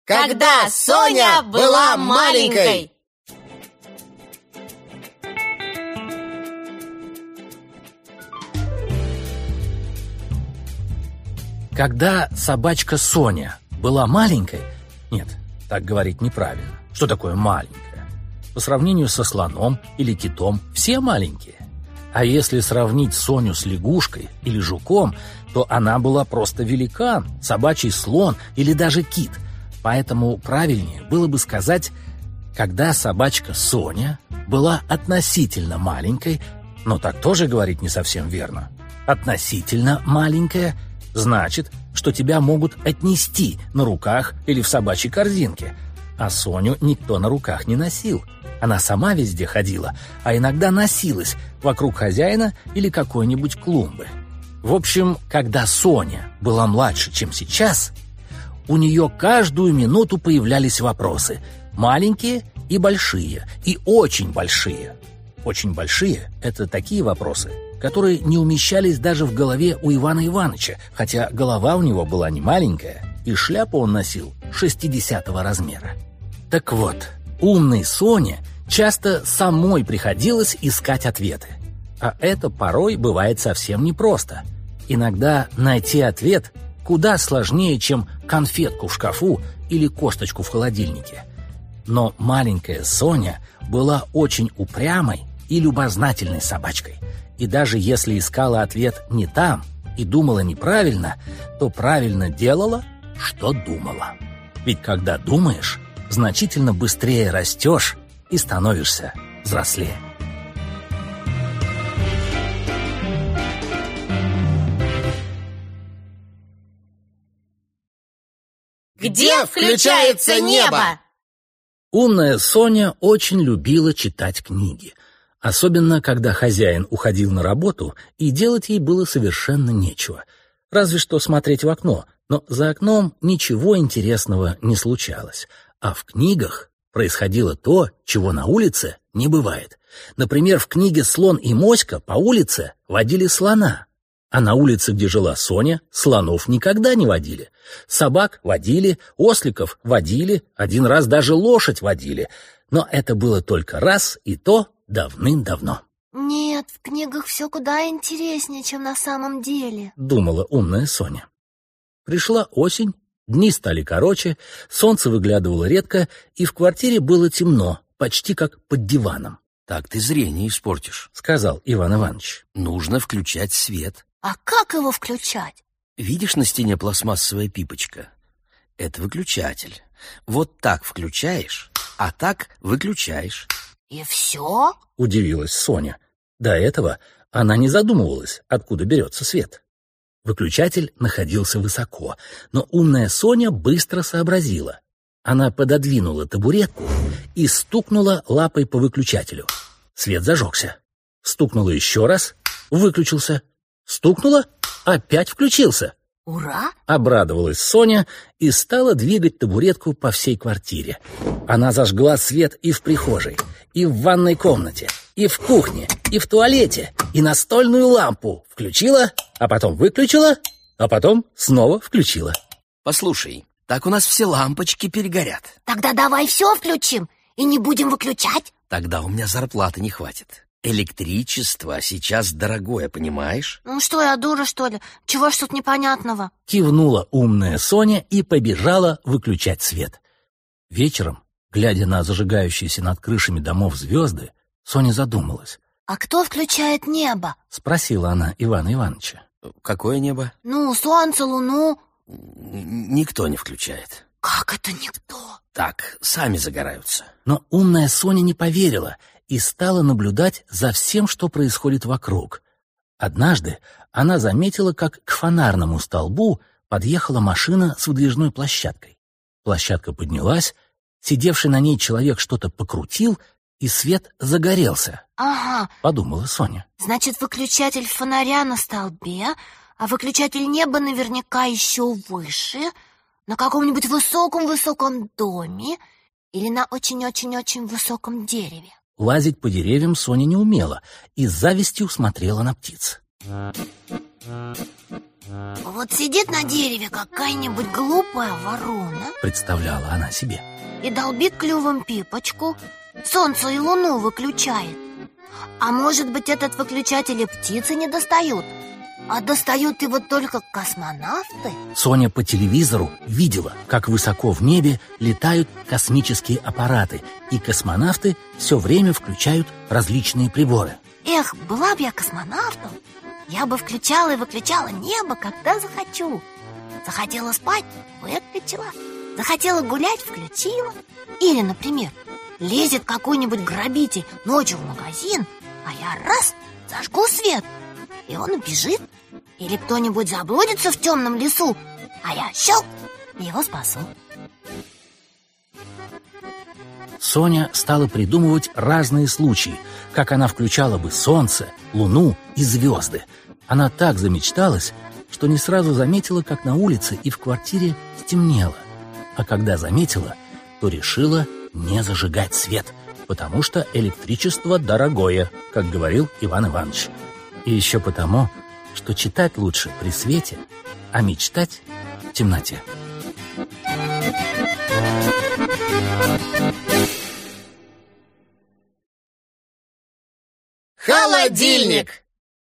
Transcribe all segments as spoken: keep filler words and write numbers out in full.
Когда Соня была маленькой. Когда собачка Соня была маленькой... Нет, так говорить неправильно. Что такое маленькая? По сравнению со слоном или китом все маленькие. А если сравнить Соню с лягушкой или жуком, то она была просто великан, собачий слон или даже кит. Поэтому правильнее было бы сказать, когда собачка Соня была относительно маленькой, но так тоже говорить не совсем верно. Относительно маленькая значит, что тебя могут отнести на руках или в собачьей корзинке, а Соню никто на руках не носил. Она сама везде ходила, а иногда носилась вокруг хозяина или какой-нибудь клумбы. В общем, когда Соня была младше, чем сейчас, у нее каждую минуту появлялись вопросы. Маленькие и большие, и очень большие. Очень большие – это такие вопросы, которые не умещались даже в голове у Ивана Ивановича, хотя голова у него была не маленькая, и шляпу он носил шестидесятого размера. Так вот, умной Соне часто самой приходилось искать ответы. А это порой бывает совсем непросто. Иногда найти ответ куда сложнее, чем конфетку в шкафу или косточку в холодильнике. Но маленькая Соня была очень упрямой и любознательной собачкой. И даже если искала ответ не там и думала неправильно, то правильно делала, что думала. Ведь когда думаешь, значительно быстрее растешь и становишься взрослее. Где включается небо? Умная Соня очень любила читать книги, особенно когда хозяин уходил на работу, и делать ей было совершенно нечего. Разве что смотреть в окно, но за окном ничего интересного не случалось. А в книгах происходило то, чего на улице не бывает. Например, в книге «Слон и моська» по улице водили слона. А на улице, где жила Соня, слонов никогда не водили. Собак водили, осликов водили, один раз даже лошадь водили. Но это было только раз, и то давным-давно. Нет, в книгах все куда интереснее, чем на самом деле, думала умная Соня. Пришла осень, дни стали короче, солнце выглядывало редко, и в квартире было темно, почти как под диваном. «Так ты зрение испортишь», — сказал Иван Иванович. «Нужно включать свет». А как его включать? Видишь на стене пластмассовая пипочка? Это выключатель. Вот так включаешь, а так выключаешь. И все? Удивилась Соня. До этого она не задумывалась, откуда берется свет. Выключатель находился высоко, но умная Соня быстро сообразила. Она пододвинула табуретку и стукнула лапой по выключателю. Свет зажегся. Стукнула еще раз, выключился. Стукнула, опять включился. Ура! Обрадовалась Соня и стала двигать табуретку по всей квартире. Она зажгла свет и в прихожей, и в ванной комнате, и в кухне, и в туалете, и настольную лампу включила, а потом выключила, а потом снова включила. Послушай, так у нас все лампочки перегорят. Тогда давай все включим и не будем выключать. Тогда у меня зарплаты не хватит. Электричество сейчас дорогое, понимаешь? Ну что, я дура, что ли? Чего ж тут непонятного? Кивнула умная Соня и побежала выключать свет. Вечером, глядя на зажигающиеся над крышами домов звезды, Соня задумалась. А кто включает небо? Спросила она Ивана Ивановича. Какое небо? Ну, солнце, луну. Никто не включает. Как это никто? Так, сами загораются. Но умная Соня не поверила и стала наблюдать за всем, что происходит вокруг. Однажды она заметила, как к фонарному столбу подъехала машина с выдвижной площадкой. Площадка поднялась, сидевший на ней человек что-то покрутил, и свет загорелся. Ага, подумала Соня. Значит, выключатель фонаря на столбе, а выключатель неба наверняка еще выше, на каком-нибудь высоком-высоком доме или на очень-очень-очень высоком дереве. Лазить по деревьям Соня не умела и с завистью смотрела на птиц. Вот сидит на дереве какая-нибудь глупая ворона, представляла она себе, и долбит клювом пипочку, солнце и луну выключает. А может быть, этот выключатель и птицы не достают, а достают его только космонавты? Соня по телевизору видела, как высоко в небе летают космические аппараты, и космонавты все время включают различные приборы. Эх, была бы я космонавтом, я бы включала и выключала небо, когда захочу. Захотела спать — выключила. Захотела гулять — включила. Или, например, лезет какой-нибудь грабитель ночью в магазин, а я раз — зажгу свет, и он убежит. Или кто-нибудь заблудится в темном лесу, а я щелк — его спасу. Соня стала придумывать разные случаи, как она включала бы солнце, луну и звезды. Она так замечталась, что не сразу заметила, как на улице и в квартире стемнело. А когда заметила, то решила не зажигать свет, потому что электричество дорогое, как говорил Иван Иванович. И еще потому, что читать лучше при свете, а мечтать в темноте. Холодильник!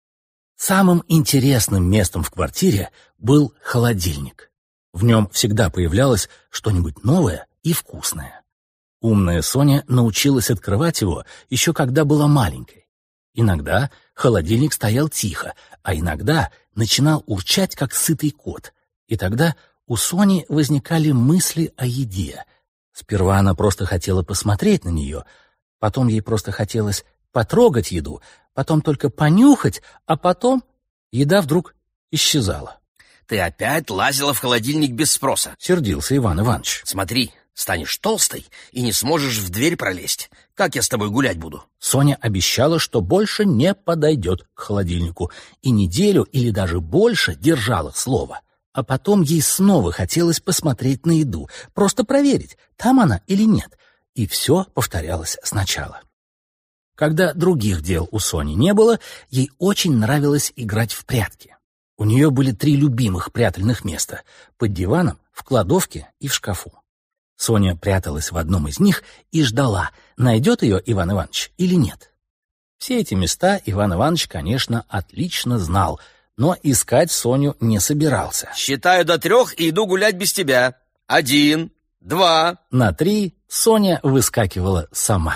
Самым интересным местом в квартире был холодильник. В нем всегда появлялось что-нибудь новое и вкусное. Умная Соня научилась открывать его еще когда была маленькой. Иногда холодильник стоял тихо, а иногда начинал урчать, как сытый кот. И тогда у Сони возникали мысли о еде. Сперва она просто хотела посмотреть на нее, потом ей просто хотелось потрогать еду, потом только понюхать, а потом еда вдруг исчезала. Ты опять лазила в холодильник без спроса. Сердился Иван Иванович. Смотри, станешь толстой и не сможешь в дверь пролезть. Как я с тобой гулять буду? Соня обещала, что больше не подойдет к холодильнику, и неделю или даже больше держала слово. А потом ей снова хотелось посмотреть на еду, просто проверить, там она или нет. И все повторялось сначала. Когда других дел у Сони не было, ей очень нравилось играть в прятки. У нее были три любимых прятальных места — под диваном, в кладовке и в шкафу. Соня пряталась в одном из них и ждала, найдет ее Иван Иванович или нет. Все эти места Иван Иванович, конечно, отлично знал, но искать Соню не собирался. Считаю до трех и иду гулять без тебя. Один, два. На три Соня выскакивала сама.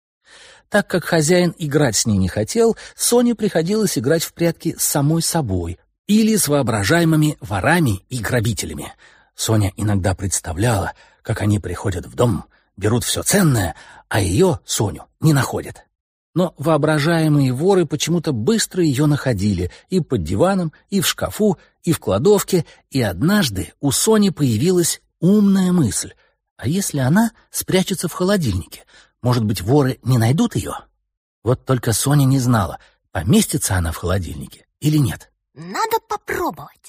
Так как хозяин играть с ней не хотел, Соне приходилось играть в прятки с самой собой или с воображаемыми ворами и грабителями. Соня иногда представляла, как они приходят в дом, берут все ценное, а ее, Соню, не находят. Но воображаемые воры почему-то быстро ее находили и под диваном, и в шкафу, и в кладовке, и однажды у Сони появилась умная мысль. А если она спрячется в холодильнике? Может быть, воры не найдут ее? Вот только Соня не знала, поместится она в холодильнике или нет. Надо попробовать.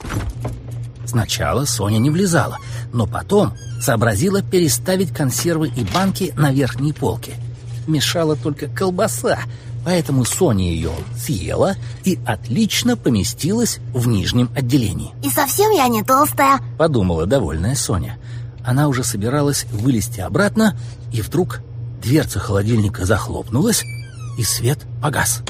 Сначала Соня не влезала, но потом сообразила переставить консервы и банки на верхние полки. Мешала только колбаса, поэтому Соня ее съела и отлично поместилась в нижнем отделении. И совсем я не толстая, подумала довольная Соня. Она уже собиралась вылезти обратно, и вдруг дверца холодильника захлопнулась, и свет погас.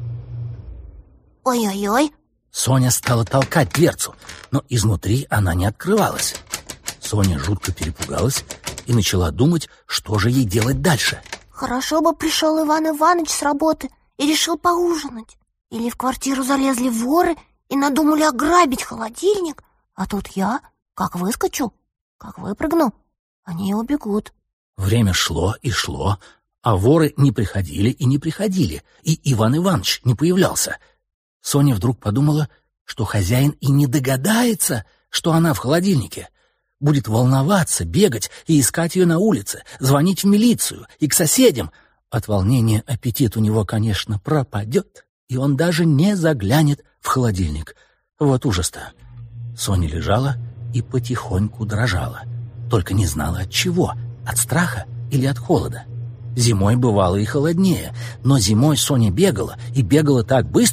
Ой-ой-ой. Соня стала толкать дверцу, но изнутри она не открывалась. Соня жутко перепугалась и начала думать, что же ей делать дальше. Хорошо бы пришел Иван Иванович с работы и решил поужинать. Или в квартиру залезли воры и надумали ограбить холодильник, а тут я, как выскочу, как выпрыгну, они и убегут. Время шло и шло, а воры не приходили и не приходили, и Иван Иванович не появлялся. Соня вдруг подумала, что хозяин и не догадается, что она в холодильнике. Будет волноваться, бегать и искать ее на улице, звонить в милицию и к соседям. От волнения аппетит у него, конечно, пропадет, и он даже не заглянет в холодильник. Вот ужас-то. Соня лежала и потихоньку дрожала, только не знала от чего, от страха или от холода. Зимой бывало и холоднее, но зимой Соня бегала, и бегала так быстро,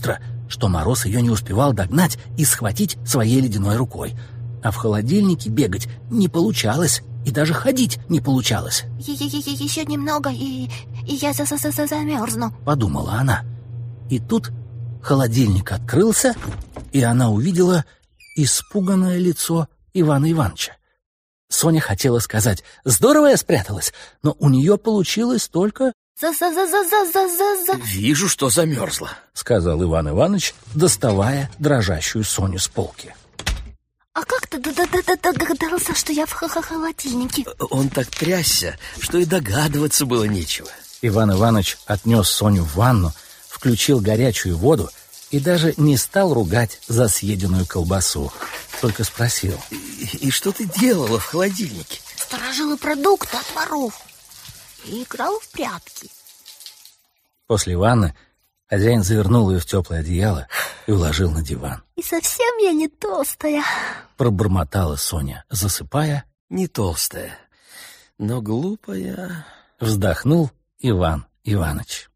что мороз ее не успевал догнать и схватить своей ледяной рукой. А в холодильнике бегать не получалось, и даже ходить не получалось. «Еще немного, и, и я за -за -за замерзну», — подумала она. И тут холодильник открылся, и она увидела испуганное лицо Ивана Ивановича. Соня хотела сказать: «Здорово я спряталась», но у нее получилось только «За-за-за-за-за-за-за». «Вижу, что замерзла», — сказал Иван Иванович, доставая дрожащую Соню с полки. «А как ты догадался, что я в холодильнике?» Он так трясся, что и догадываться было нечего. Иван Иванович отнес Соню в ванну, включил горячую воду и даже не стал ругать за съеденную колбасу, только спросил: И, и что ты делала в холодильнике? «Сторожила продукты от воров и играла в прятки». После ванны хозяин завернул ее в теплое одеяло и уложил на диван. «И совсем я не толстая», — пробормотала Соня, засыпая. «Не толстая, но глупая», — вздохнул Иван Иванович.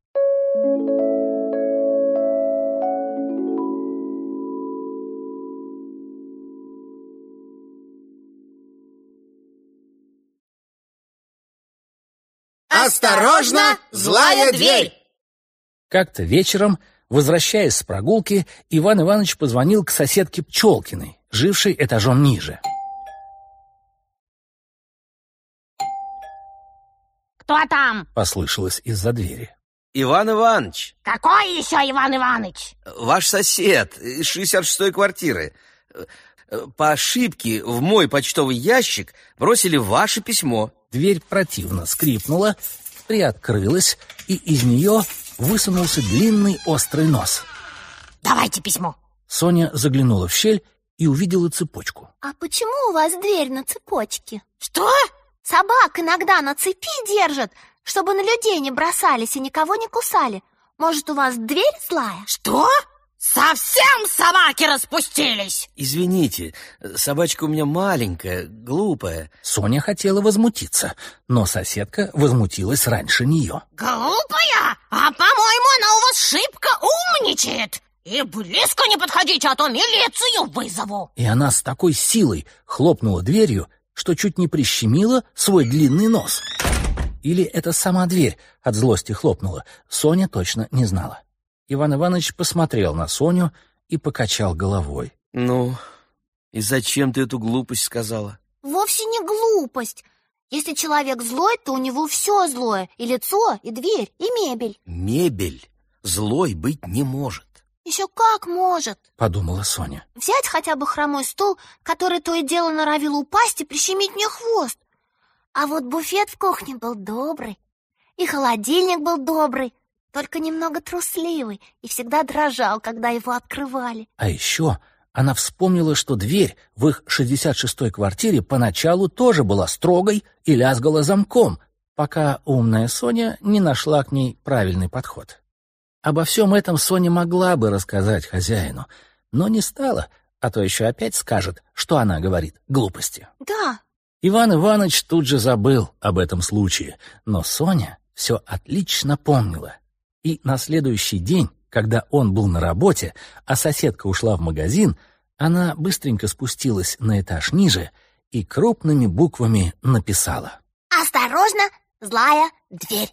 Осторожно, злая дверь! Как-то вечером, возвращаясь с прогулки, Иван Иванович позвонил к соседке Пчелкиной, жившей этажом ниже. «Кто там?» — послышалось из-за двери. «Иван Иванович!» «Какой еще Иван Иванович?» «Ваш сосед из шестьдесят шестой квартиры. По ошибке в мой почтовый ящик бросили ваше письмо». Дверь противно скрипнула, приоткрылась, и из нее высунулся длинный острый нос. «Давайте письмо». Соня заглянула в щель и увидела цепочку. «А почему у вас дверь на цепочке?» «Что?» «Собак иногда на цепи держат, чтобы на людей не бросались и никого не кусали. Может, у вас дверь злая?» «Что? Совсем собаки распустились?» «Извините, собачка у меня маленькая, глупая». Соня хотела возмутиться, но соседка возмутилась раньше нее. «Глупая? А, по-моему, она у вас шибко умничает. И близко не подходите, а то милицию вызову». И она с такой силой хлопнула дверью, что чуть не прищемила свой длинный нос. Или это сама дверь от злости хлопнула, Соня точно не знала. Иван Иванович посмотрел на Соню и покачал головой. «Ну, и зачем ты эту глупость сказала?» «Вовсе не глупость. Если человек злой, то у него все злое. И лицо, и дверь, и мебель». «Мебель злой быть не может». «Еще как может», — подумала Соня. «Взять хотя бы хромой стул, который то и дело норовил упасть и прищемить мне хвост. А вот буфет в кухне был добрый, и холодильник был добрый, только немного трусливый и всегда дрожал, когда его открывали». А еще она вспомнила, что дверь в их шестьдесят шестой квартире поначалу тоже была строгой и лязгала замком, пока умная Соня не нашла к ней правильный подход. Обо всем этом Соня могла бы рассказать хозяину, но не стала, а то еще опять скажет, что она говорит глупости. «Да». Иван Иванович тут же забыл об этом случае, но Соня все отлично помнила. И на следующий день, когда он был на работе, а соседка ушла в магазин, она быстренько спустилась на этаж ниже и крупными буквами написала: «Осторожно, злая дверь».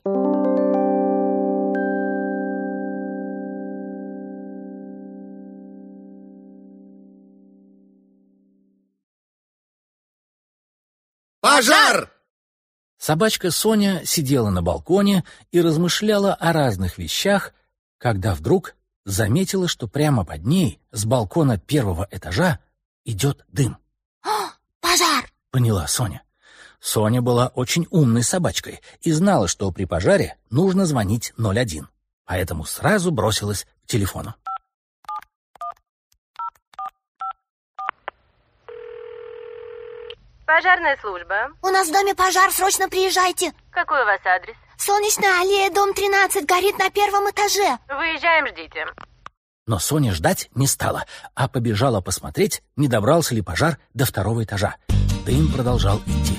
Пожар! Собачка Соня сидела на балконе и размышляла о разных вещах, когда вдруг заметила, что прямо под ней, с балкона первого этажа, идет дым. «О, пожар!» — поняла Соня. Соня была очень умной собачкой и знала, что при пожаре нужно звонить ноль один, поэтому сразу бросилась к телефону. Пожарная служба. «У нас в доме пожар, срочно приезжайте!» Какой у вас адрес? «Солнечная аллея, дом тринадцать, горит на первом этаже». Выезжаем, ждите. Но Соня ждать не стала, а побежала посмотреть, не добрался ли пожар до второго этажа. Дым продолжал идти.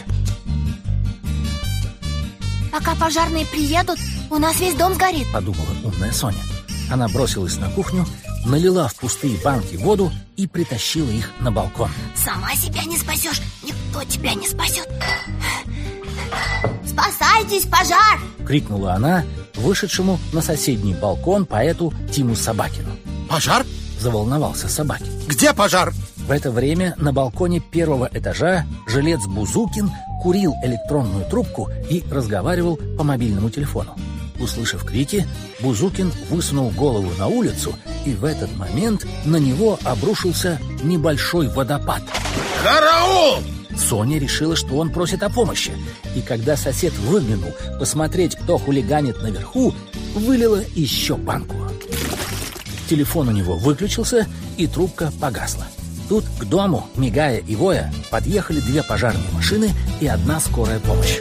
«Пока пожарные приедут, у нас весь дом сгорит», — подумала умная Соня. Она бросилась на кухню, налила в пустые банки воду и притащила их на балкон. Сама себя не спасешь, никто тебя не спасет. Спасайтесь, пожар! Крикнула она вышедшему на соседний балкон поэту Тиму Собакину. Пожар? Заволновался Собакин. Где пожар? В это время на балконе первого этажа жилец Бузукин курил электронную трубку и разговаривал по мобильному телефону. Услышав крики, Бузукин высунул голову на улицу, и в этот момент на него обрушился небольшой водопад. Караул! Соня решила, что он просит о помощи, и когда сосед выглянул посмотреть, кто хулиганит наверху, вылила еще банку. Телефон у него выключился, и трубка погасла. Тут к дому, мигая и воя, подъехали две пожарные машины и одна скорая помощь.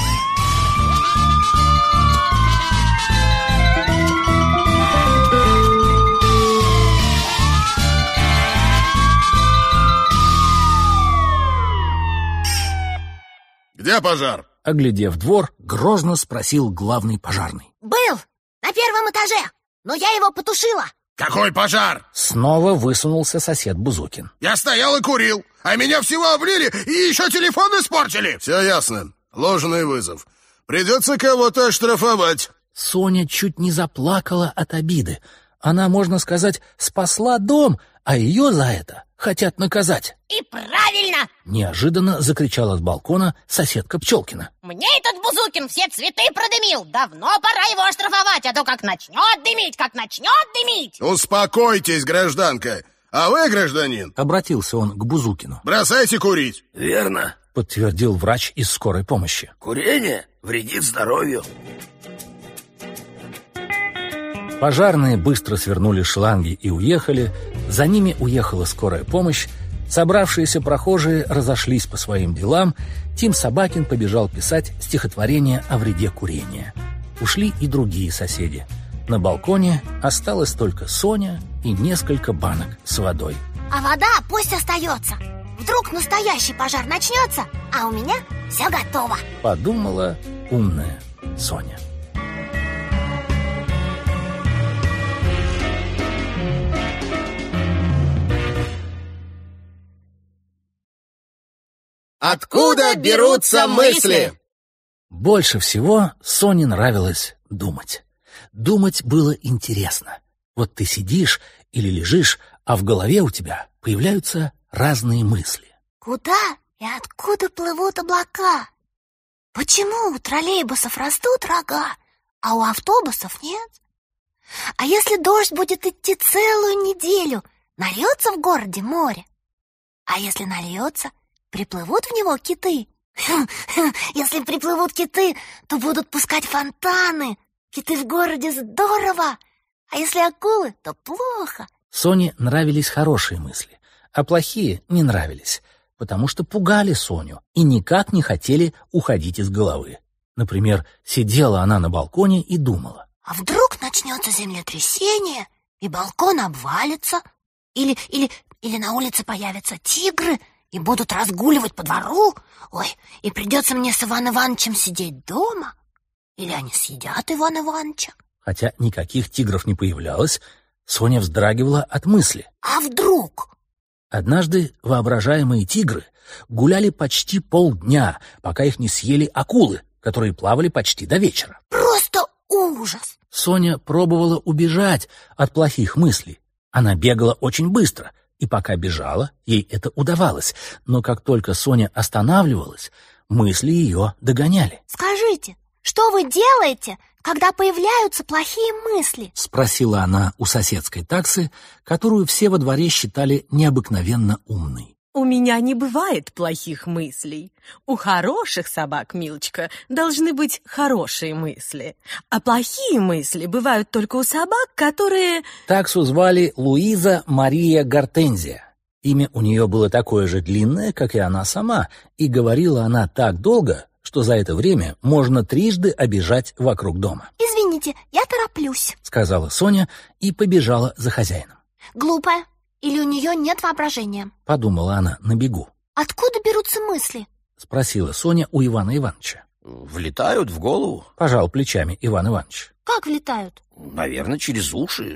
Где пожар? Оглядев двор, грозно спросил главный пожарный. Был на первом этаже, но я его потушила. Какой пожар? Снова высунулся сосед Бузукин. Я стоял и курил, а меня всего облили и еще телефон испортили. Все ясно. Ложный вызов. Придется кого-то оштрафовать. Соня чуть не заплакала от обиды. Она, можно сказать, спасла дом, а ее за это хотят наказать. И правильно! Неожиданно закричала с балкона соседка Пчелкина. Мне этот Бузукин все цветы продымил. Давно пора его оштрафовать, а то как начнет дымить, как начнет дымить. Успокойтесь, гражданка. А вы, гражданин, Обратился он к Бузукину. бросайте курить. Верно. Подтвердил врач из скорой помощи. Курение вредит здоровью. Пожарные быстро свернули шланги и уехали. За ними уехала скорая помощь. Собравшиеся прохожие разошлись по своим делам. Тим Собакин побежал писать стихотворение о вреде курения. Ушли и другие соседи. На балконе осталась только Соня и несколько банок с водой. А вода пусть остается. Вдруг настоящий пожар начнется, а у меня все готово. Подумала умная Соня. Откуда берутся мысли? Больше всего Соне нравилось думать. Думать было интересно. Вот ты сидишь или лежишь, а в голове у тебя появляются разные мысли. Куда и откуда плывут облака? Почему у троллейбусов растут рога, а у автобусов нет? А если дождь будет идти целую неделю, нальется в городе море? А если нальется, приплывут в него киты? Если приплывут киты, то будут пускать фонтаны. Киты в городе здорово. А если акулы, то плохо. Соне нравились хорошие мысли, а плохие не нравились, потому что пугали Соню и никак не хотели уходить из головы. Например, сидела она на балконе и думала. А вдруг начнется землетрясение, и балкон обвалится? Или, или, или на улице появятся тигры и будут разгуливать по двору? Ой, и придется мне с Иваном Ивановичем сидеть дома? Или они съедят Ивана Ивановича? Хотя никаких тигров не появлялось, Соня вздрагивала от мысли. А вдруг? Однажды воображаемые тигры гуляли почти полдня, пока их не съели акулы, которые плавали почти до вечера. Просто ужас! Соня пробовала убежать от плохих мыслей. Она бегала очень быстро, и пока бежала, ей это удавалось. Но как только Соня останавливалась, мысли ее догоняли. Скажите, что вы делаете, когда появляются плохие мысли? Спросила она у соседской таксы, которую все во дворе считали необыкновенно умной. У меня не бывает плохих мыслей. У хороших собак, милочка, должны быть хорошие мысли. А плохие мысли бывают только у собак, которые... Таксу звали Луиза Мария Гортензия. Имя у нее было такое же длинное, как и она сама, и говорила она так долго, что за это время можно трижды обежать вокруг дома. Извините, я тороплюсь, Сказала Соня и побежала за хозяином. Глупая. Или у нее нет воображения? Подумала она на бегу. Откуда берутся мысли? Спросила Соня у Ивана Ивановича. Влетают в голову. Пожал плечами Иван Иванович. Как влетают? Наверное, через уши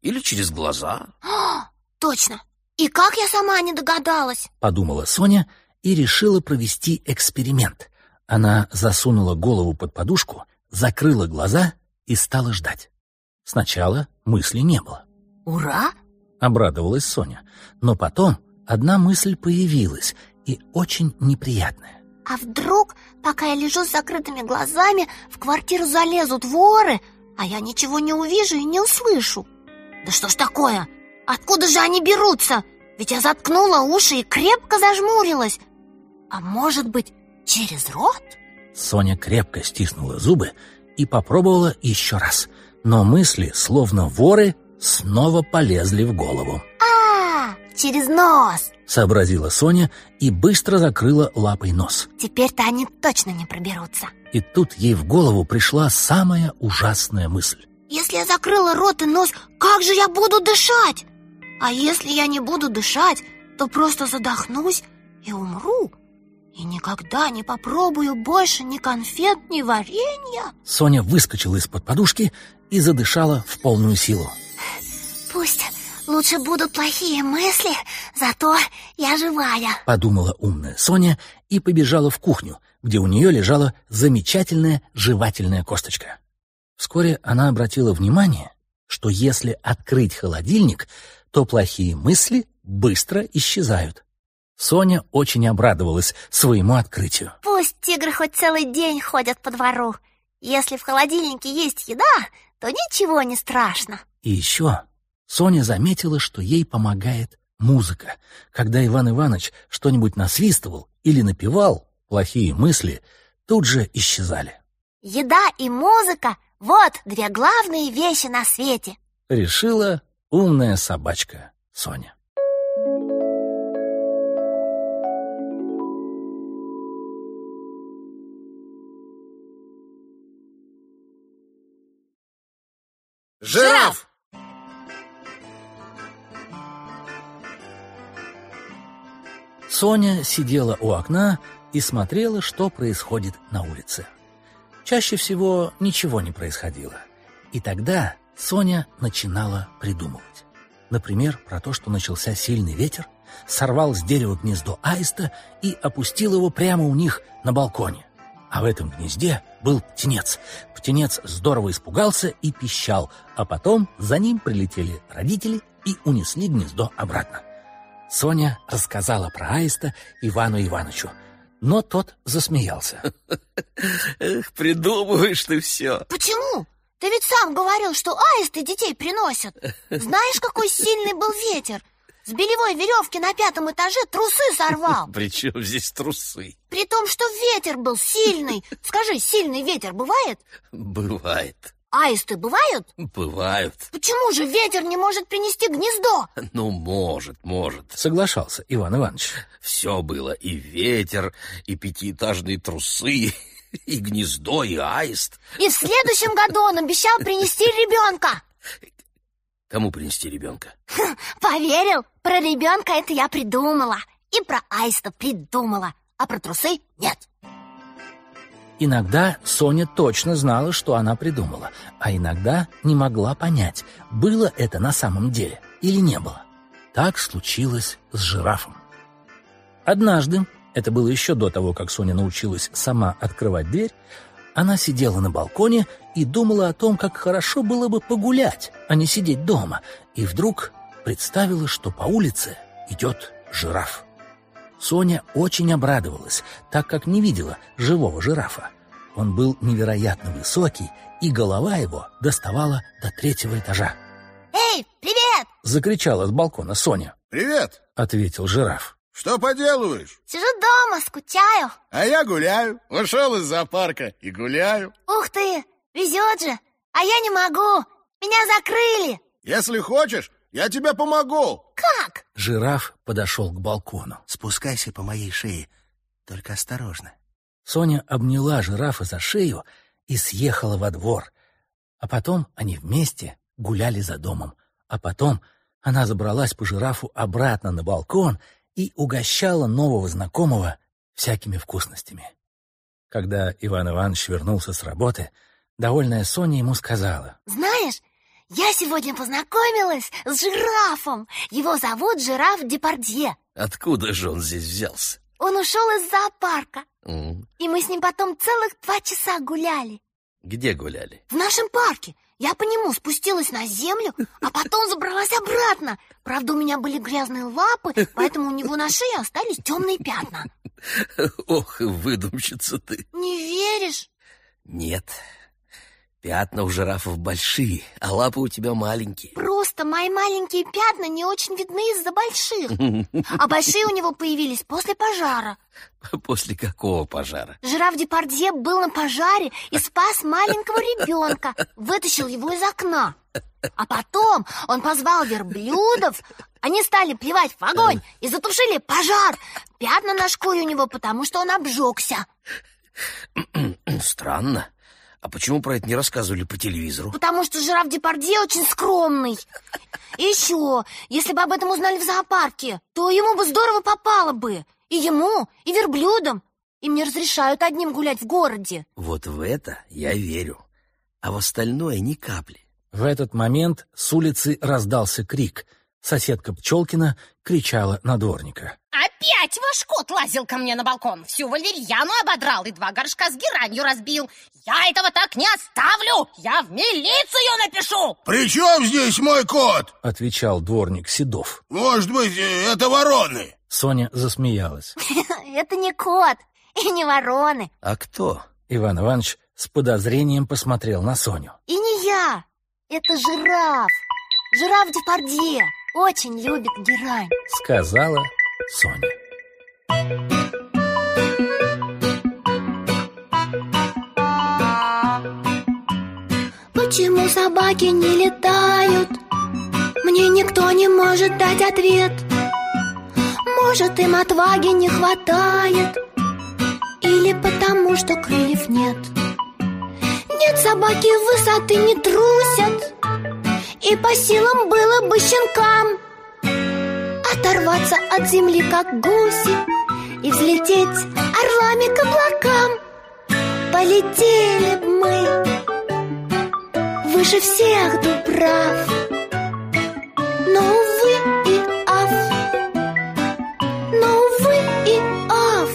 или через глаза. А, точно! И как я сама не догадалась? Подумала Соня и решила провести эксперимент. Она засунула голову под подушку, закрыла глаза и стала ждать. Сначала мысли не было. Ура! Обрадовалась Соня. Но потом одна мысль появилась, и очень неприятная. А вдруг, пока я лежу с закрытыми глазами, в квартиру залезут воры, а я ничего не увижу и не услышу? Да что ж такое? Откуда же они берутся? Ведь я заткнула уши и крепко зажмурилась. А может быть, через рот? Соня крепко стиснула зубы и попробовала еще раз. Но мысли, словно воры, снова полезли в голову. А, через нос! Сообразила Соня и быстро закрыла лапой нос. Теперь-то они точно не проберутся. И тут ей в голову пришла самая ужасная мысль. Если я закрыла рот и нос, как же я буду дышать? А если я не буду дышать, то просто задохнусь и умру. И никогда не попробую больше ни конфет, ни варенья. Соня выскочила из-под подушки и задышала в полную силу. Пусть лучше будут плохие мысли, зато я живая. Подумала умная Соня и побежала в кухню, где у нее лежала замечательная жевательная косточка. Вскоре она обратила внимание, что если открыть холодильник, то плохие мысли быстро исчезают. Соня очень обрадовалась своему открытию. Пусть тигры хоть целый день ходят по двору. Если в холодильнике есть еда, то ничего не страшно. И еще Соня заметила, что ей помогает музыка. Когда Иван Иванович что-нибудь насвистывал или напевал, плохие мысли тут же исчезали. Еда и музыка — вот две главные вещи на свете. Решила умная собачка Соня. Жираф! Соня сидела у окна и смотрела, что происходит на улице. Чаще всего ничего не происходило. И тогда Соня начинала придумывать. Например, про то, что начался сильный ветер, сорвал с дерева гнездо аиста и опустил его прямо у них на балконе. А в этом гнезде был птенец. Птенец здорово испугался и пищал, а потом за ним прилетели родители и унесли гнездо обратно. Соня рассказала про аиста Ивану Ивановичу, но тот засмеялся. Эх, придумываешь ты все. Почему? Ты ведь сам говорил, что аисты детей приносят. Знаешь, какой сильный был ветер? С белевой веревки на пятом этаже трусы сорвал. При чем здесь трусы? При том, что ветер был сильный. Скажи, сильный ветер бывает? Бывает. Аисты бывают? Бывают. Почему же ветер не может принести гнездо? Ну, может, может. Соглашался Иван Иванович. Все было: и ветер, и пятиэтажные трусы, и гнездо, и аист. И в следующем году он обещал принести ребенка. Кому принести ребенка? Поверил? Про ребенка это я придумала. И про аиста придумала. А про трусы нет. Иногда Соня точно знала, что она придумала, а иногда не могла понять, было это на самом деле или не было. Так случилось с жирафом. Однажды, это было еще до того, как Соня научилась сама открывать дверь, она сидела на балконе и думала о том, как хорошо было бы погулять, а не сидеть дома, и вдруг представила, что по улице идет жираф. Соня очень обрадовалась, так как не видела живого жирафа. Он был невероятно высокий, и голова его доставала до третьего этажа. «Эй, привет!» — закричала с балкона Соня. Привет! — ответил жираф. Что поделываешь? Сижу дома, скучаю. А я гуляю. Вышел из зоопарка и гуляю. Ух ты, везет же. А я не могу, меня закрыли. Если хочешь, я тебе помогу. Как? Жираф подошел к балкону. Спускайся по моей шее, только осторожно. Соня обняла жирафа за шею и съехала во двор. А потом они вместе гуляли за домом. А потом она забралась по жирафу обратно на балкон и угощала нового знакомого всякими вкусностями. Когда Иван Иванович вернулся с работы, довольная Соня ему сказала: «Знаешь, Я сегодня познакомилась с жирафом. Его зовут жираф Депардье. Откуда же он здесь взялся? Он ушел из зоопарка. Mm. И мы с ним потом целых два часа гуляли. Где гуляли? В нашем парке. Я по нему спустилась на землю, а потом забралась обратно. Правда, у меня были грязные лапы, поэтому у него на шее остались темные пятна. Ох, выдумщица ты. Не веришь? Нет. Пятна у жирафов большие, а лапы у тебя маленькие. Просто мои маленькие пятна не очень видны из-за больших. А большие у него появились после пожара. После какого пожара? Жираф Депардье был на пожаре и спас маленького ребенка. Вытащил его из окна. А потом он позвал верблюдов. Они стали плевать в огонь и затушили пожар. Пятна на шкуре у него, потому что он обжегся. Странно. А почему про это не рассказывали по телевизору? Потому что жираф Депардье очень скромный. И еще, если бы об этом узнали в зоопарке, то ему бы здорово попало бы. И ему, и верблюдам. Им не разрешают одним гулять в городе. Вот в это я верю. А в остальное ни капли. В этот момент с улицы раздался крик. Соседка Пчелкина кричала на дворника. Опять ваш кот лазил ко мне на балкон. Всю валерьяну ободрал и два горшка с геранью разбил. Я этого так не оставлю. Я в милицию напишу. «При чем здесь мой кот?» — отвечал дворник Седов. «Может быть, это вороны?» Соня засмеялась. Это не кот и не вороны. А кто? Иван Иванович с подозрением посмотрел на Соню. И не я. Это жираф. Жираф Депардье очень любит герань, сказала Соня. Почему собаки не летают? Мне никто не может дать ответ. Может, им отваги не хватает, или потому, что крыльев нет. Нет, собаки высоты не трусят, и по силам было бы щенкам оторваться от земли, как гуси, и взлететь орлами к облакам. Полетели б мы выше всех дубрав, но, увы и ав, но, увы и ав.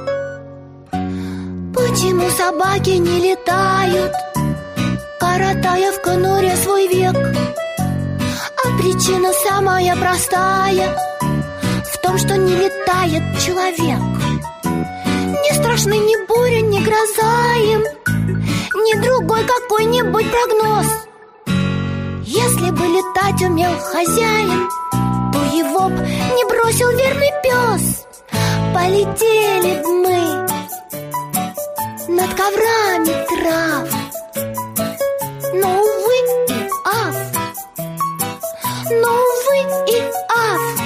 Почему собаки не летают, коротая в конуре свой век? А причина самая простая в том, что не летает человек. Не страшны ни буря, ни гроза им, ни другой какой-нибудь прогноз. Если бы летать умел хозяин, то его б не бросил верный пес. Полетели б мы над коврами трав, но, увы и ав, но, увы и ав.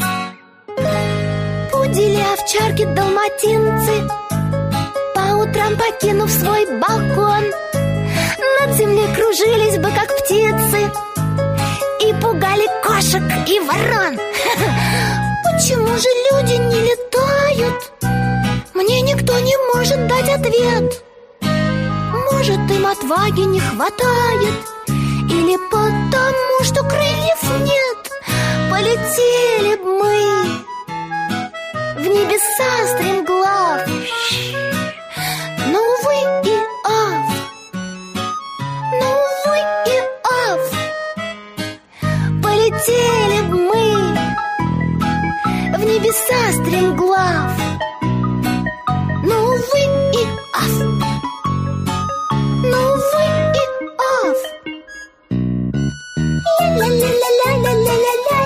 Пудели, овчарки, далматинцы, по утрам покинув свой балкон, над землей кружились бы, как птицы, и пугали кошек и ворон. Почему же люди не летают? Мне никто не может дать ответ. Может, им отваги не хватает, или потому, что крыльев нет. Полетели б мы в небеса стремглав, но, увы и ав, но, увы и ав. Полетели б мы в небеса стремглав, но, увы и ав, но, увы и ав.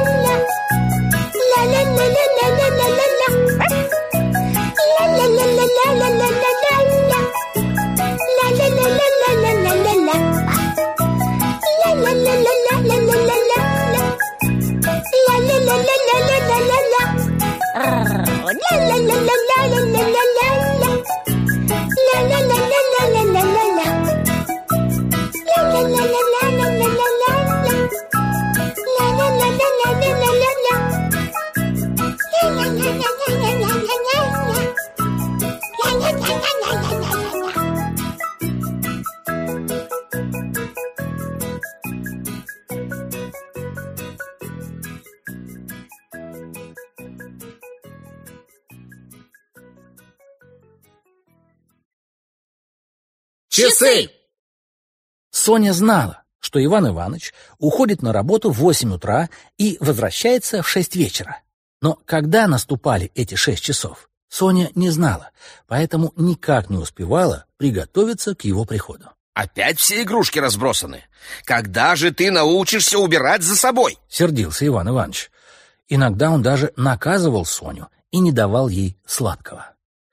Ля-ля-ля-ля-ля-ля-ля-ля, ля-ля-ля-ля-ля-ля-ля-ля, ля-ля-ля-ля-ля. Часы! Соня знала, что Иван Иванович уходит на работу в восемь утра и возвращается в шесть вечера. Но когда наступали эти шесть часов, Соня не знала, поэтому никак не успевала приготовиться к его приходу. Опять все игрушки разбросаны. Когда же ты научишься убирать за собой? Сердился Иван Иванович. Иногда он даже наказывал Соню и не давал ей сладкого.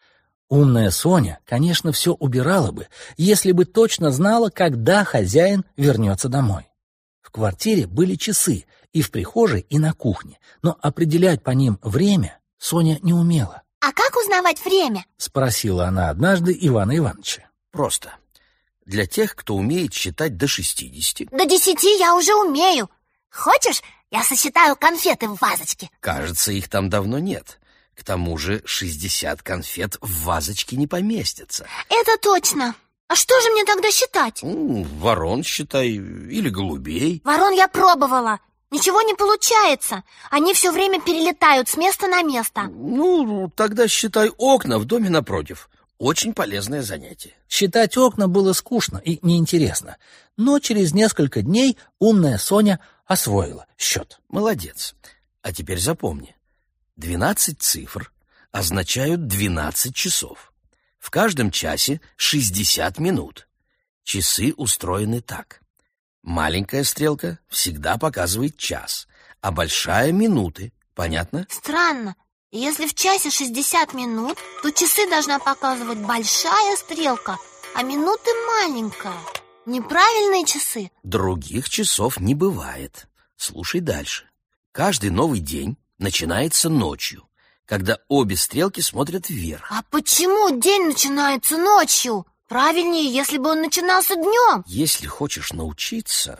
Умная Соня, конечно, все убирала бы, если бы точно знала, когда хозяин вернется домой. В квартире были часы и в прихожей, и на кухне, но определять по ним время Соня не умела. А как узнавать время? Спросила она однажды Ивана Ивановича. Просто. Для тех, кто умеет считать до шестидесяти. До десяти я уже умею. Хочешь, я сосчитаю конфеты в вазочке? Кажется, их там давно нет. К тому же шестьдесят конфет в вазочке не поместятся. Это точно. А что же мне тогда считать? Ну, ворон считай, или голубей. Ворон я пробовала. Ничего не получается. Они все время перелетают с места на место. Ну, тогда считай окна в доме напротив. Очень полезное занятие. Считать окна было скучно и неинтересно, но через несколько дней умная Соня освоила счет. Молодец. А теперь запомни. двенадцать цифр означают двенадцать часов. В каждом часе шестьдесят минут. Часы устроены так. Маленькая стрелка всегда показывает час, а большая — минуты. Понятно? Странно. Если в часе шестьдесят минут, то часы должна показывать большая стрелка, а минуты маленькая. Неправильные часы. Других часов не бывает. Слушай дальше. Каждый новый день начинается ночью, когда обе стрелки смотрят вверх. А почему день начинается ночью? Правильнее, если бы он начинался днем. Если хочешь научиться,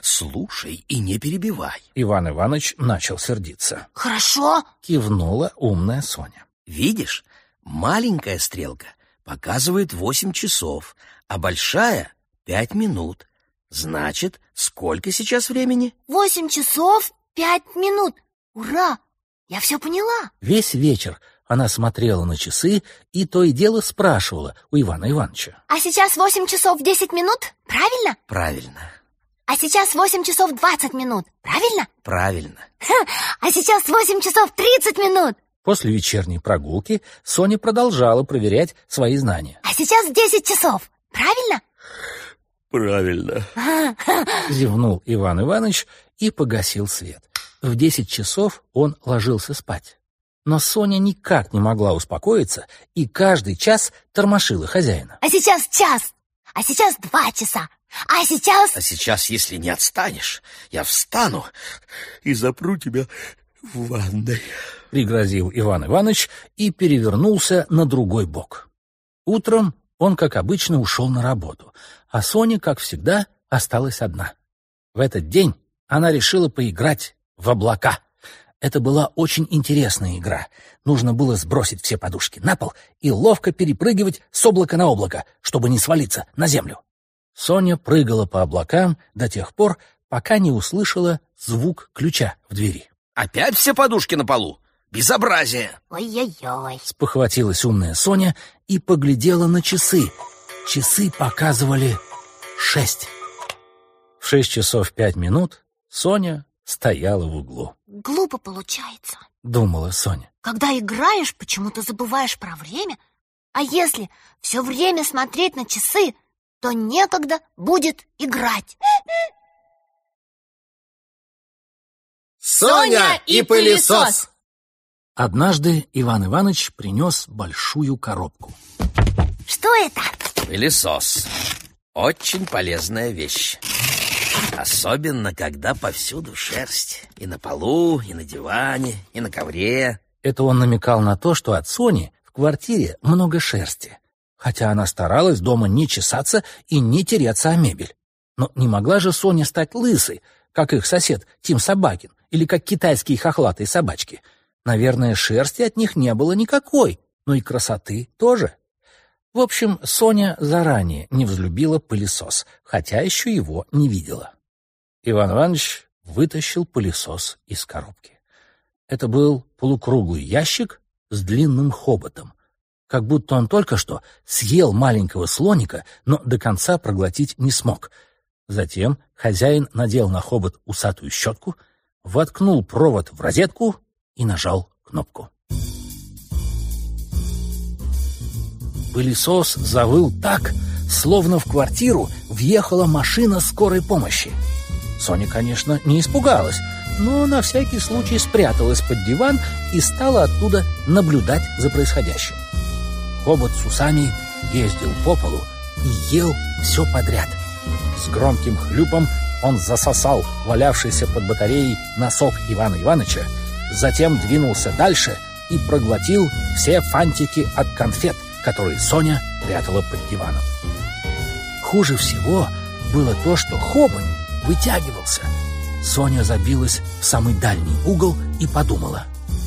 слушай и не перебивай. Иван Иванович начал сердиться. Хорошо. Кивнула умная Соня. Видишь, маленькая стрелка показывает восемь часов, а большая — пять минут. Значит, сколько сейчас времени? Восемь часов пять минут. Ура! Я все поняла. Весь вечер она смотрела на часы и то и дело спрашивала у Ивана Ивановича. А сейчас восемь часов десять минут, правильно? Правильно. А сейчас восемь часов двадцать минут, правильно? Правильно. А сейчас восемь часов тридцать минут. После вечерней прогулки Соня продолжала проверять свои знания. А сейчас десять часов, правильно? Правильно. Зевнул Иван Иванович и погасил свет. В десять часов он ложился спать. Но Соня никак не могла успокоиться и каждый час тормошила хозяина. А сейчас час, а сейчас два часа, а сейчас... А сейчас, если не отстанешь, я встану и запру тебя в ванной. Пригрозил Иван Иванович и перевернулся на другой бок. Утром он, как обычно, ушел на работу, а Соня, как всегда, осталась одна. В этот день она решила поиграть в облака. Это была очень интересная игра. Нужно было сбросить все подушки на пол и ловко перепрыгивать с облака на облако, чтобы не свалиться на землю. Соня прыгала по облакам до тех пор, пока не услышала звук ключа в двери. Опять все подушки на полу? Безобразие! Ой-ой-ой. Спохватилась умная Соня и поглядела на часы. Часы показывали шесть. В шесть часов пять минут Соня стояла в углу. Глупо получается. Думала Соня. Когда играешь, почему-то забываешь про время. А если все время смотреть на часы, то некогда будет играть. Соня и пылесос. Однажды Иван Иванович принес большую коробку. Что это? Пылесос. Очень полезная вещь. Особенно, когда повсюду шерсть. И на полу, и на диване, и на ковре. Это он намекал на то, что от Сони в квартире много шерсти. Хотя она старалась дома не чесаться и не тереться о мебель. Но не могла же Соня стать лысой, как их сосед Тим Собакин, или как китайские хохлатые собачки. Наверное, шерсти от них не было никакой, но и красоты тоже. В общем, Соня заранее не взлюбила пылесос, хотя еще его не видела. Иван Иванович вытащил пылесос из коробки. Это был полукруглый ящик с длинным хоботом. как будто он только что съел маленького слоника, но до конца проглотить не смог. Затем хозяин надел на хобот усатую щетку, воткнул провод в розетку и нажал кнопку. Пылесос завыл так, словно в квартиру въехала машина скорой помощи. Соня, конечно, не испугалась, но на всякий случай спряталась под диван и стала оттуда наблюдать за происходящим. Хобот с усами ездил по полу и ел все подряд. С громким хлюпом он засосал валявшийся под батареей носок Ивана Иваныча, затем двинулся дальше и проглотил все фантики от конфет, которые Соня прятала под диваном. Хуже всего было то, что хобот вытягивался. Соня забилась в самый дальний угол и подумала.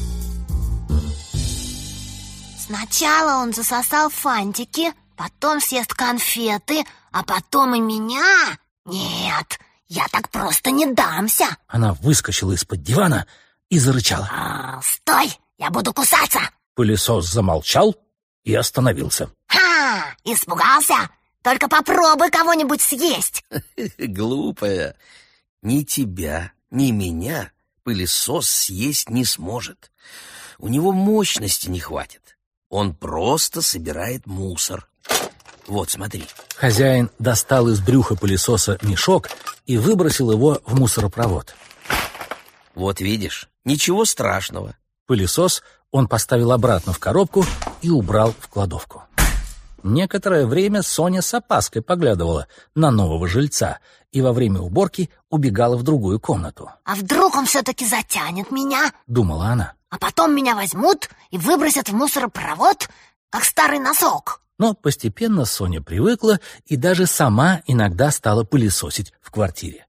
Сначала он засосал фантики, потом съест конфеты, а потом и меня? Нет, я так просто не дамся. Она выскочила из-под дивана и зарычала. А, стой, я буду кусаться. Пылесос замолчал и остановился. Ха, испугался? Только попробуй кого-нибудь съесть. Глупая. Ни тебя, ни меня пылесос съесть не сможет. У него мощности не хватит. Он просто собирает мусор. Вот, смотри. Хозяин достал из брюха пылесоса мешок и выбросил его в мусоропровод. Вот видишь, ничего страшного. Пылесос он поставил обратно в коробку и убрал в кладовку. Некоторое время Соня с опаской поглядывала на нового жильца и во время уборки убегала в другую комнату. А вдруг он все-таки затянет меня? Думала она. А потом меня возьмут и выбросят в мусоропровод, как старый носок. Но постепенно Соня привыкла и даже сама иногда стала пылесосить в квартире.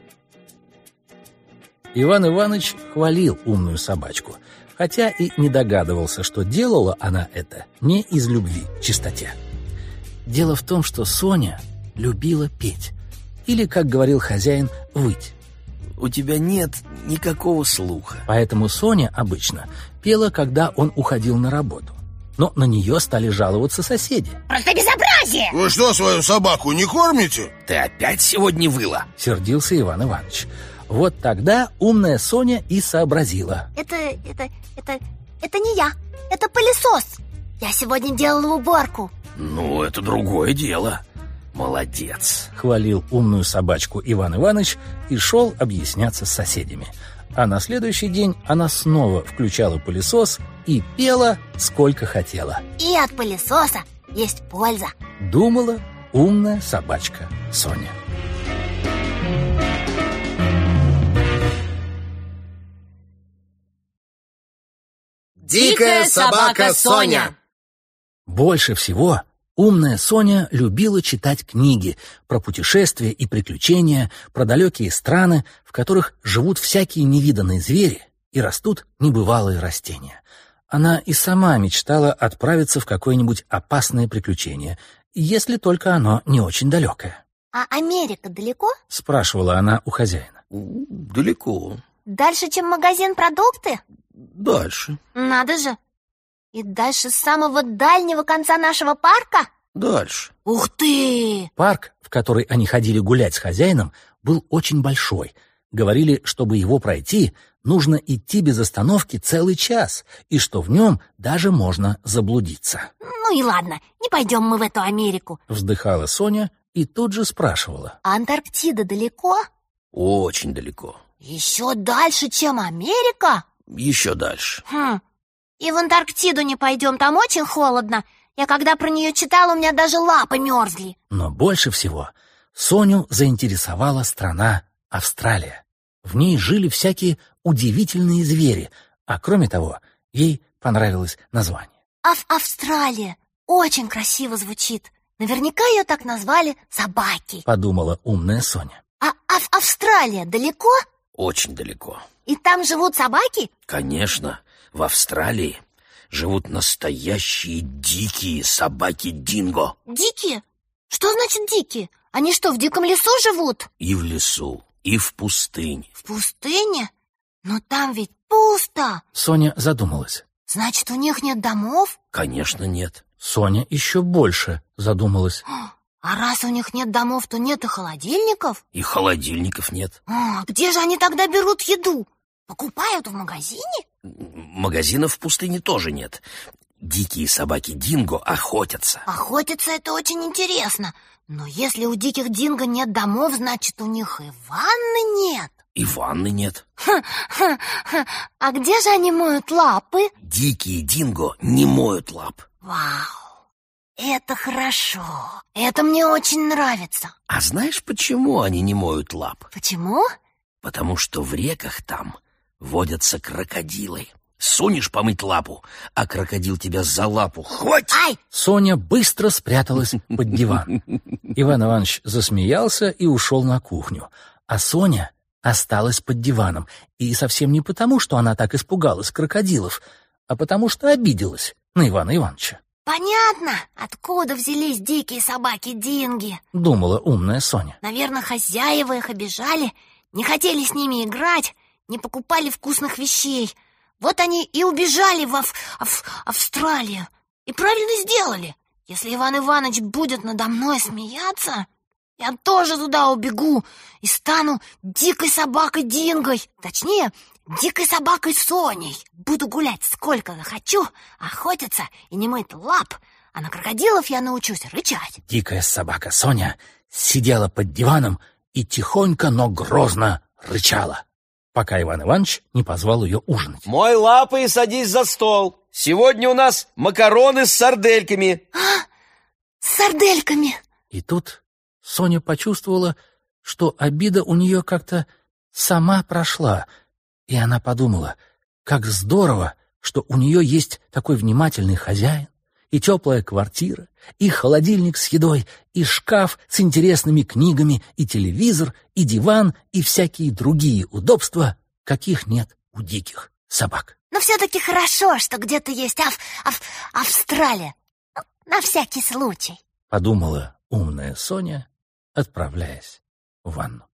Иван Иваныч хвалил умную собачку, хотя и не догадывался, что делала она это не из любви к чистоте. Дело в том, что Соня любила петь, или, как говорил хозяин, выть. У тебя нет никакого слуха. Поэтому Соня обычно пела, когда он уходил на работу. Но на нее стали жаловаться соседи. Просто безобразие! Вы что, свою собаку не кормите? Ты опять сегодня выла? Сердился Иван Иванович. Вот тогда умная Соня и сообразила. Это, это, это, это не я, это пылесос. Я сегодня делала уборку. Ну, это другое дело. Молодец. Хвалил умную собачку Иван Иванович и шел объясняться с соседями. А на следующий день она снова включала пылесос и пела сколько хотела. И от пылесоса есть польза. Думала умная собачка Соня. Дикая собака Соня. Больше всего умная Соня любила читать книги про путешествия и приключения, про далекие страны, в которых живут всякие невиданные звери и растут небывалые растения. Она и сама мечтала отправиться в какое-нибудь опасное приключение, если только оно не очень далекое. А Америка далеко? Спрашивала она у хозяина. Далеко. Дальше, чем магазин продукты? Дальше. Надо же. И дальше самого дальнего конца нашего парка? Дальше. Ух ты! Парк, в который они ходили гулять с хозяином, был очень большой. Говорили, чтобы его пройти, нужно идти без остановки целый час, и что в нем даже можно заблудиться. Ну и ладно, не пойдем мы в эту Америку. Вздыхала Соня и тут же спрашивала. А Антарктида далеко? Очень далеко. Еще дальше, чем Америка? Еще дальше. Хм. И в Антарктиду не пойдем, там очень холодно. Я когда про нее читала, у меня даже лапы мерзли. Но больше всего Соню заинтересовала страна Австралия. В ней жили всякие удивительные звери, а кроме того, ей понравилось название. Ав Австралия. Очень красиво звучит. Наверняка ее так назвали собаки. Подумала умная Соня. А Ав Австралия далеко? Очень далеко. И там живут собаки? Конечно, в Австралии живут настоящие дикие собаки-динго. Дикие? Что значит дикие? Они что, в диком лесу живут? И в лесу, и в пустыне. В пустыне? Но там ведь пусто. Соня задумалась. Значит, у них нет домов? Конечно, нет. Соня еще больше задумалась. А раз у них нет домов, то нет и холодильников? И холодильников нет. А, где же они тогда берут еду? Покупают в магазине? Магазинов в пустыне тоже нет. Дикие собаки динго охотятся. Охотиться — это очень интересно. Но если у диких динго нет домов, значит, у них и ванны нет. И ванны нет. Ха-ха-ха. А где же они моют лапы? Дикие динго не моют лап. Вау, это хорошо. Это мне очень нравится. А знаешь, почему они не моют лап? Почему? Потому что в реках там водятся крокодилы. Сунешь помыть лапу, а крокодил тебя за лапу хватит. Ай! Соня быстро спряталась под диван. Иван Иванович засмеялся и ушел на кухню. А Соня осталась под диваном. И совсем не потому, что она так испугалась крокодилов, а потому что обиделась на Ивана Ивановича. Понятно, откуда взялись дикие собаки-динги. Думала умная Соня. Наверное, хозяева их обижали, не хотели с ними играть, не покупали вкусных вещей. Вот они и убежали в Ав- Ав- Австралию. И правильно сделали. Если Иван Иванович будет надо мной смеяться, я тоже туда убегу и стану дикой собакой-дингой. Точнее, дикой собакой Соней. Буду гулять сколько захочу, охотиться и не мыть лап, а на крокодилов я научусь рычать. Дикая собака Соня сидела под диваном и тихонько, но грозно рычала, пока Иван Иванович не позвал ее ужинать. Мой лапы и садись за стол. Сегодня у нас макароны с сардельками. А, с сардельками. И тут Соня почувствовала, что обида у нее как-то сама прошла, и она подумала, как здорово, что у нее есть такой внимательный хозяин, и теплая квартира, и холодильник с едой, и шкаф с интересными книгами, и телевизор, и диван, и всякие другие удобства, каких нет у диких собак. Но все-таки хорошо, что где-то есть Ав... Ав... Австралия. Ну, на всякий случай. Подумала умная Соня, отправляясь в ванну.